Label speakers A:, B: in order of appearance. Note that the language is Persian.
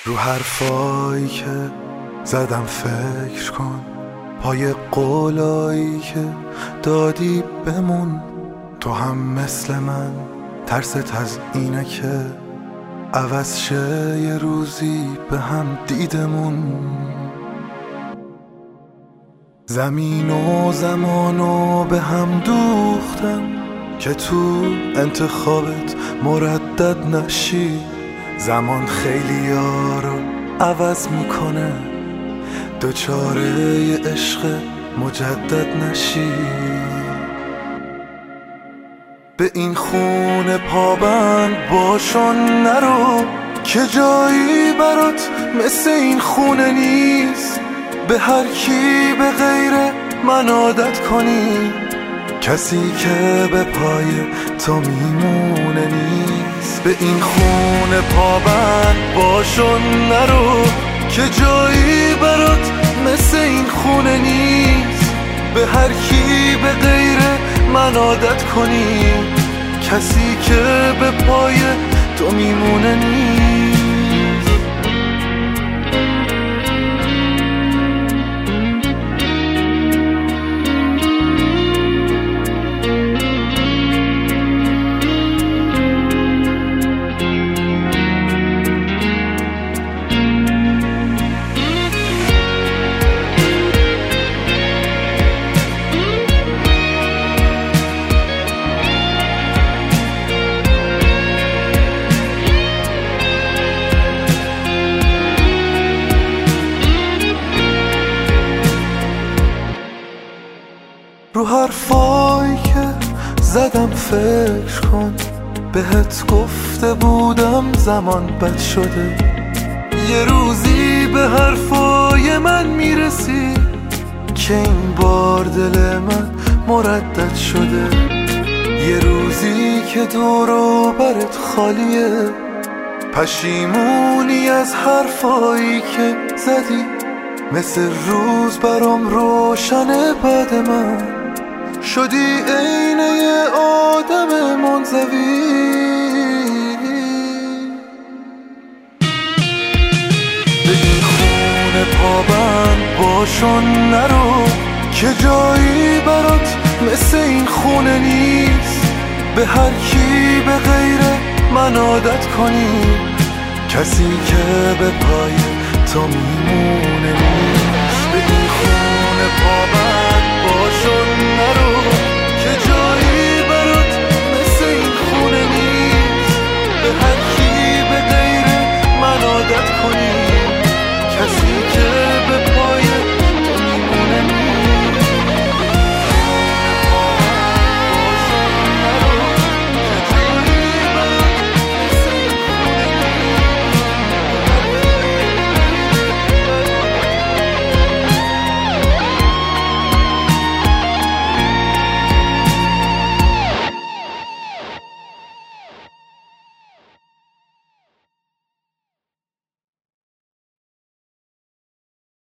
A: رو حرفایی که زدم فکر کن، پای قولایی که دادی بمون. تو هم مثل من ترست از اینه که عوض شه یه روزی به هم دیدمون. زمین و زمانو به هم دوختم که تو انتخابت مردد نشی. زمان خیلی ها رو عوض میکنه، دوچاره ی عشق مجدد نشی. به این خونه پابند باشون نرو که جایی برات مثل این خونه نیست. به هر کی به غیر من عادت کنی، کسی که به پای تو میمونه نیست. به این خونه پابند باشون نرو که جایی برات مثل این خونه نیست. به هر کی به غیر من عادت کنی، کسی که به پای تو میمونه نیست. رو حرفایی که زدم فکر کن، بهت گفته بودم زمان بد شده. یه روزی به حرفای من میرسی که این بار دل من مردد شده. یه روزی که دور و برت خالیه، پشیمونی از حرفایی که زدی. مثل روز برام روشنه بعد من شدی عین یه آدم منزوی. به این خونه پابند باشون نرو که جایی برات مثل این خونه نیست. به هر کی به غیر من عادت کنی، کسی که به پای تو میمونه نیست. به این خونه پابند